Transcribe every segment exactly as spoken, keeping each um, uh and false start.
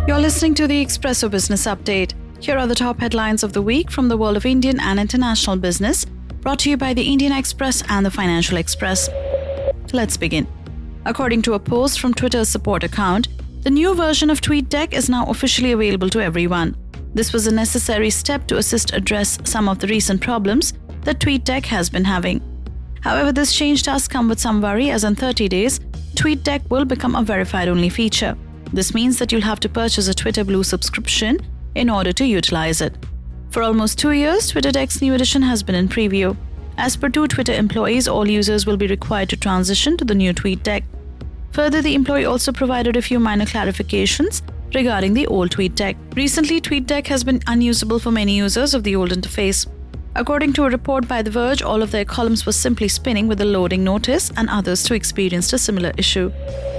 You're listening to the Expresso Business Update. Here are the top headlines of the week from the world of Indian and international business, brought to you by the Indian Express and the Financial Express. Let's begin. According to a post from Twitter's support account, the new version of TweetDeck is now officially available to everyone. This was a necessary step to assist address some of the recent problems that TweetDeck has been having. However, this change does come with some worry, as in thirty days, TweetDeck will become a verified-only feature. This means that you'll have to purchase a Twitter Blue subscription in order to utilize it. For almost two years, TwitterDeck's new edition has been in preview. As per two Twitter employees, all users will be required to transition to the new TweetDeck. Further, the employee also provided a few minor clarifications regarding the old TweetDeck. Recently, TweetDeck has been unusable for many users of the old interface. According to a report by The Verge, all of their columns were simply spinning with a loading notice, and others too experienced a similar issue.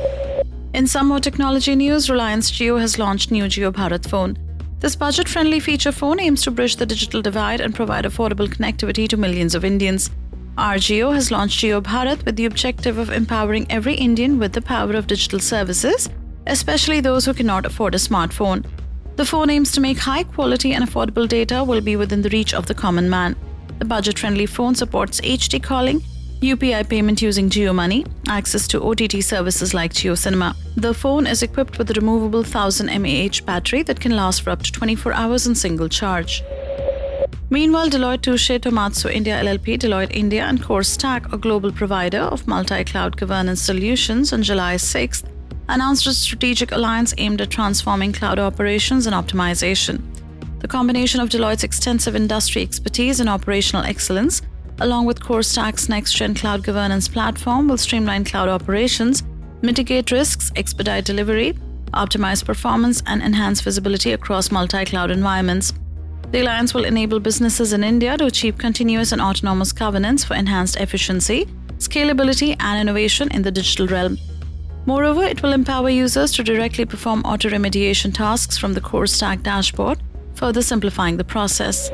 In some more technology news, Reliance Jio has launched new Jio Bharat phone. This budget-friendly feature phone aims to bridge the digital divide and provide affordable connectivity to millions of Indians. R Jio has launched Jio Bharat with the objective of empowering every Indian with the power of digital services, especially those who cannot afford a smartphone. The phone aims to make high-quality and affordable data will be within the reach of the common man. The budget-friendly phone supports H D calling, U P I payment using Jio Money, access to O T T services like Jio Cinema. The phone is equipped with a removable one thousand milliamp hour battery that can last for up to twenty-four hours in single charge. Meanwhile, Deloitte Touche Tohmatsu India L L P, Deloitte India and CoreStack, a global provider of multi-cloud governance solutions, on July sixth, announced a strategic alliance aimed at transforming cloud operations and optimization. The combination of Deloitte's extensive industry expertise and operational excellence, along with CoreStack's next-gen cloud governance platform, will streamline cloud operations, mitigate risks, expedite delivery, optimize performance, and enhance visibility across multi-cloud environments. The alliance will enable businesses in India to achieve continuous and autonomous governance for enhanced efficiency, scalability, and innovation in the digital realm. Moreover, it will empower users to directly perform auto-remediation tasks from the CoreStack dashboard, further simplifying the process.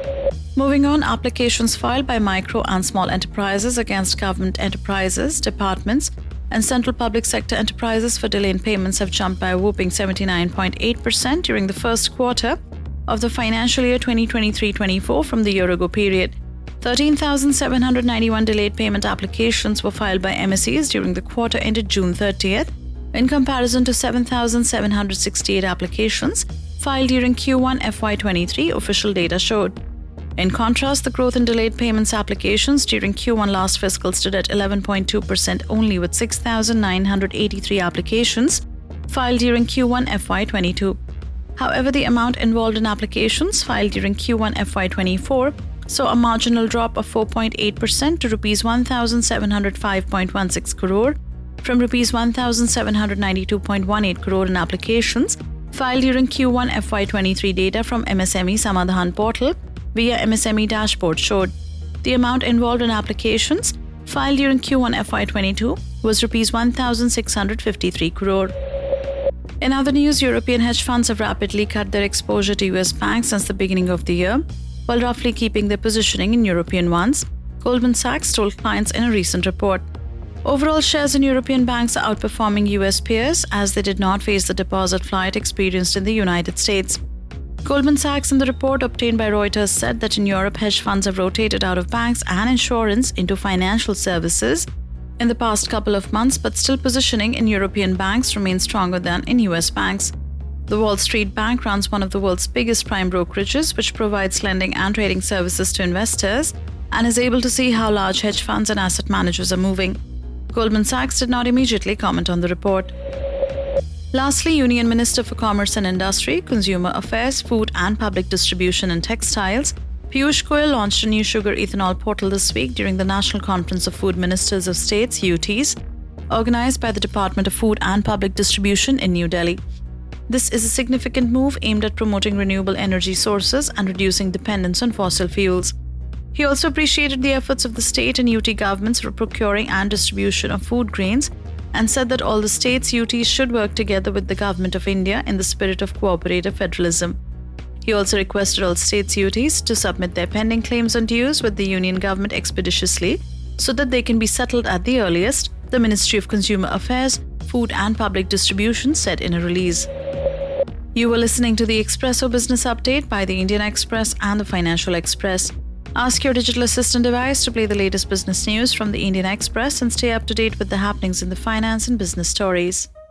Moving on, applications filed by micro and small enterprises against government enterprises, departments, and central public sector enterprises for delay in payments have jumped by a whopping seventy-nine point eight percent during the first quarter of the financial year twenty twenty-three twenty-four from the year-ago period. thirteen thousand seven hundred ninety-one delayed payment applications were filed by M S Es during the quarter ended June thirtieth, in comparison to seven thousand seven hundred sixty-eight applications filed during Q one F Y twenty-three, official data showed. In contrast, the growth in delayed payments applications during Q one last fiscal stood at eleven point two percent only, with six thousand nine hundred eighty-three applications filed during Q one F Y twenty-two. However, the amount involved in applications filed during Q one F Y twenty-four saw a marginal drop of four point eight percent to rupees one thousand seven hundred five point one six crore from rupees one thousand seven hundred ninety-two point one eight crore in applications filed during Q one F Y twenty-three. Data from M S M E Samadhan portal via M S M E dashboard showed the amount involved in applications filed during Q one F Y twenty-two was rupees one thousand six hundred fifty-three crore. In other news, European hedge funds have rapidly cut their exposure to U S banks since the beginning of the year, while roughly keeping their positioning in European ones, Goldman Sachs told clients in a recent report. Overall, shares in European banks are outperforming U S peers, as they did not face the deposit flight experienced in the United States. Goldman Sachs, in the report obtained by Reuters, said that in Europe, hedge funds have rotated out of banks and insurance into financial services in the past couple of months, but still positioning in European banks remains stronger than in U S banks. The Wall Street Bank runs one of the world's biggest prime brokerages, which provides lending and trading services to investors and is able to see how large hedge funds and asset managers are moving. Goldman Sachs did not immediately comment on the report. Lastly, Union Minister for Commerce and Industry, Consumer Affairs, Food and Public Distribution and Textiles, Piyush Goyal, launched a new sugar ethanol portal this week during the National Conference of Food Ministers of States, U Ts, organized by the Department of Food and Public Distribution in New Delhi. This is a significant move aimed at promoting renewable energy sources and reducing dependence on fossil fuels. He also appreciated the efforts of the state and U T governments for procuring and distribution of food grains, and said that all the states' U Ts should work together with the Government of India in the spirit of cooperative federalism. He also requested all states' U Ts to submit their pending claims on dues with the Union government expeditiously so that they can be settled at the earliest, the Ministry of Consumer Affairs, Food and Public Distribution said in a release. You were listening to the Expresso Business Update by the Indian Express and the Financial Express. Ask your digital assistant device to play the latest business news from the Indian Express and stay up to date with the happenings in the finance and business stories.